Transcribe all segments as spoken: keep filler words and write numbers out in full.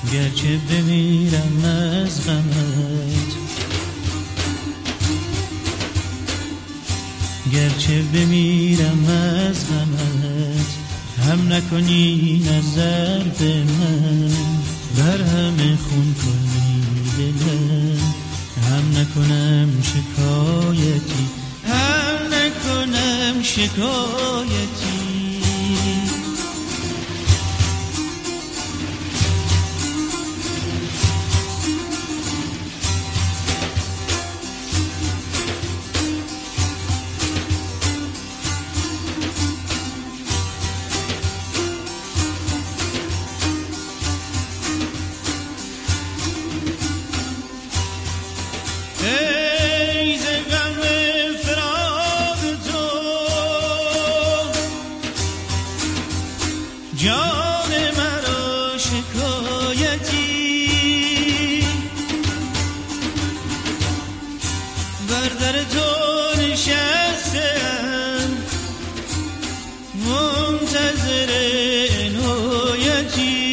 گرچه بمیرم از غمت، گرچه بمیرم از غمت، هم نکنی نظر به من، بر همه خون کنی دلم، هم نکنم شکایتی، هم نکنم شکایتی. ای ز غم فراق تو جان مرا شکایتی، بر در تو نشستم منتظر عنایتی.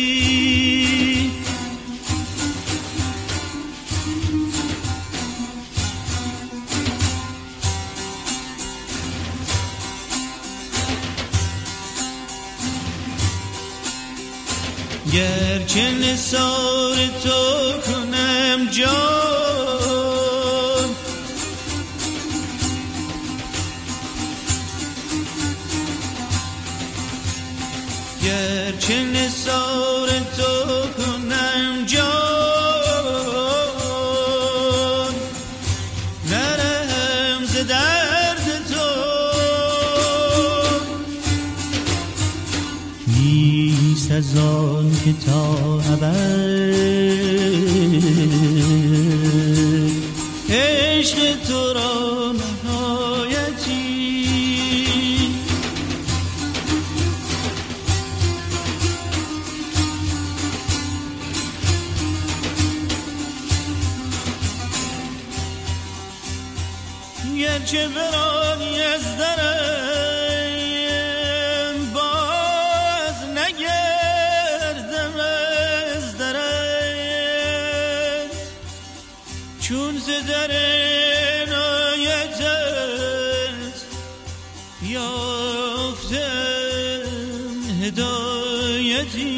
گرچه نثار تو کنم جان، گرچه نثار تو کنم جان، نرهم ز درد تو، نیست از آن که تا ابد عشق تو را نهایتی. گرچه برانی از درم باز نگردم از درت، چون ز در عنایتت یافتم هدایتی.